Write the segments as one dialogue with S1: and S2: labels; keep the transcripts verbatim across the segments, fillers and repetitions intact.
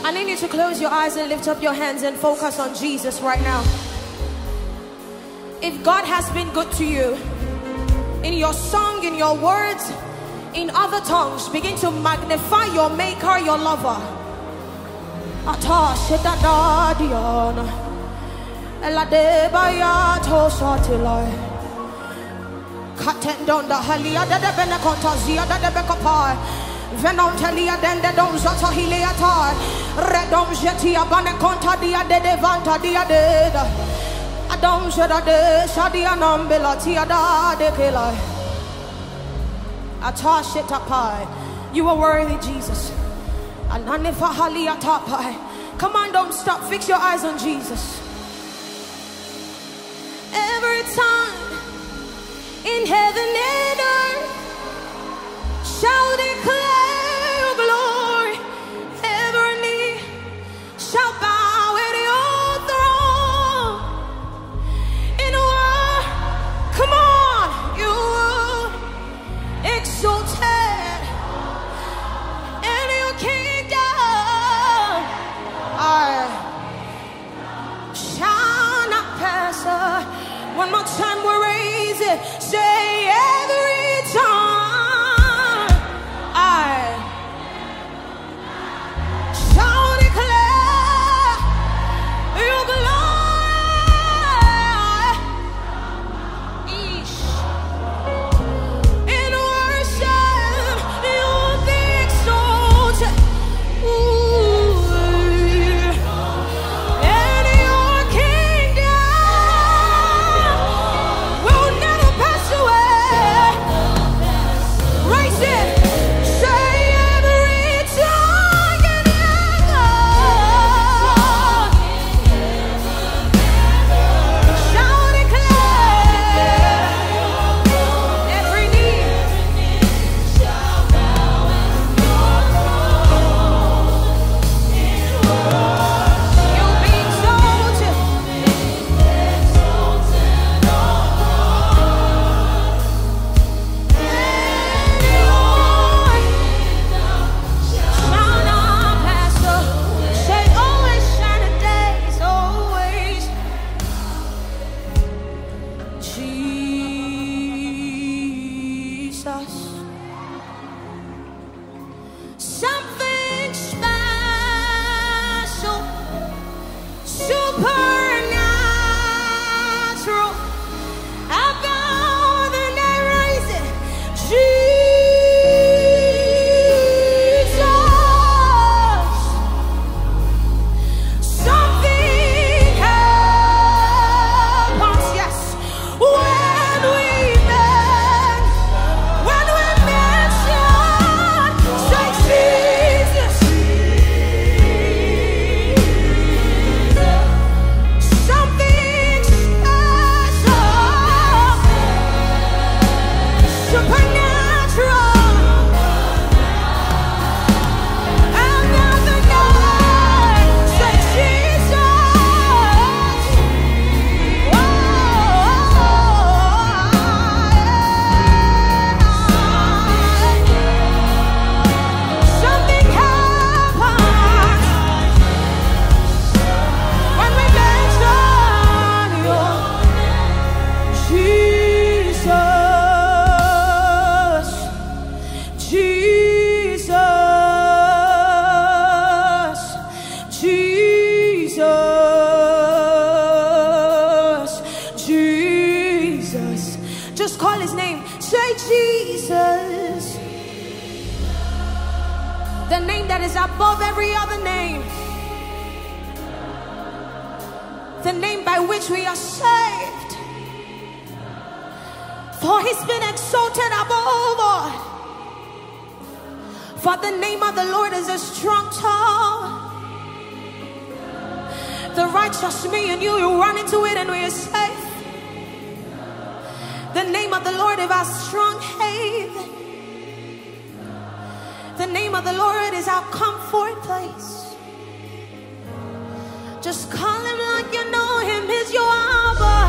S1: I need you to close your eyes and lift up your hands and focus on Jesus right now. If God has been good to you, in your song, in your words, in other tongues, begin to magnify your maker, your lover. Venom telia dende don zata hiliata redom jetia bane conta dia de devanta dia de adom jeda de shadia nambela tia da de kela atashita pai. You are worthy, Jesus. Ananifa haliata pai. Come on, don't stop. Fix your eyes on Jesus. Every time in heaven and earth shall declare your glory. Every knee shall bow at your throne. In a world, come on, you are exalted. In your kingdom, I shall not pass. One more time, we raise it. Say every time. Something special, supernatural about the name rising Jesus. Something happens, yes, when we met, when we mention, say Jesus. Something special, supernatural. Another name, say Jesus. Something happens when we mention your Jesus, Jesus, Jesus, Jesus. Just call his name. Say Jesus. The name that is above every other name. The name by which we are saved. For he's been exalted above all. For the name of the Lord is a strong tower. The righteous, me and you, you run into it and we are safe. The name of the Lord is our strong haven. The name of the Lord is our comfort place. Just call him like you know him. He's your Abba.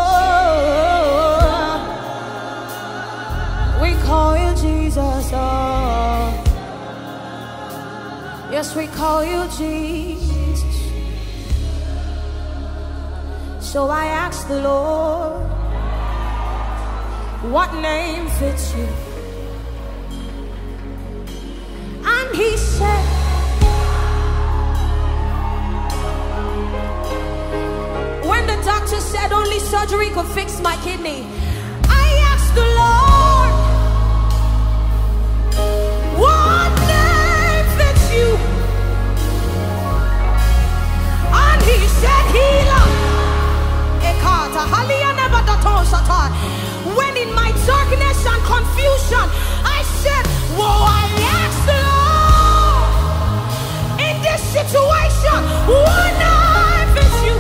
S1: Oh, we call you Jesus. Oh. Yes, we call you Jesus. So I asked the Lord, what name fits you? And he said, when the doctor said only surgery could fix my kidney, I asked the Lord, what name fits you? And he said, healer. When in my darkness and confusion, I said, whoa, I asked the Lord, in this situation, what name fits you?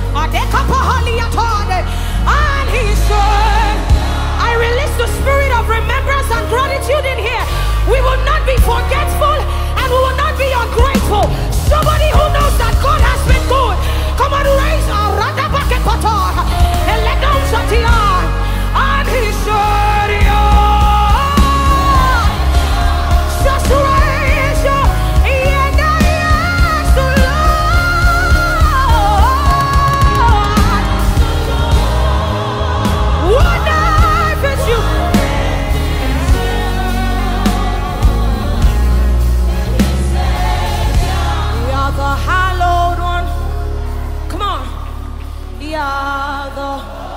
S1: And he said, I release the spirit of remembrance and gratitude in here. We will not be forgetful and we will not be ungrateful. Somebody who knows that God has been good, come on, raise our Radabakepatar and let down Satian. And he said, yeah, just raise your hand. I asked the Lord, what name fits you? You're the hallowed one. Come on. You're the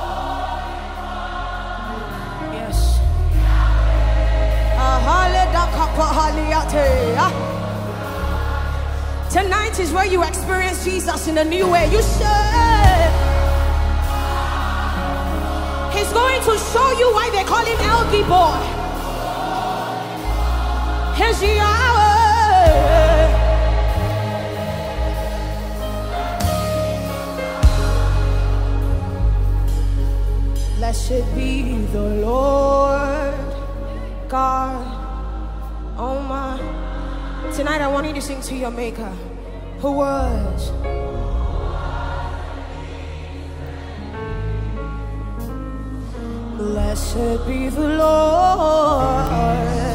S1: tonight is where you experience Jesus in a new way. You said he's going to show you why they call him El Gibor. Here's Yahweh. Blessed be the Lord God. Oh my. Tonight I want you to sing to your maker who was. Blessed be the Lord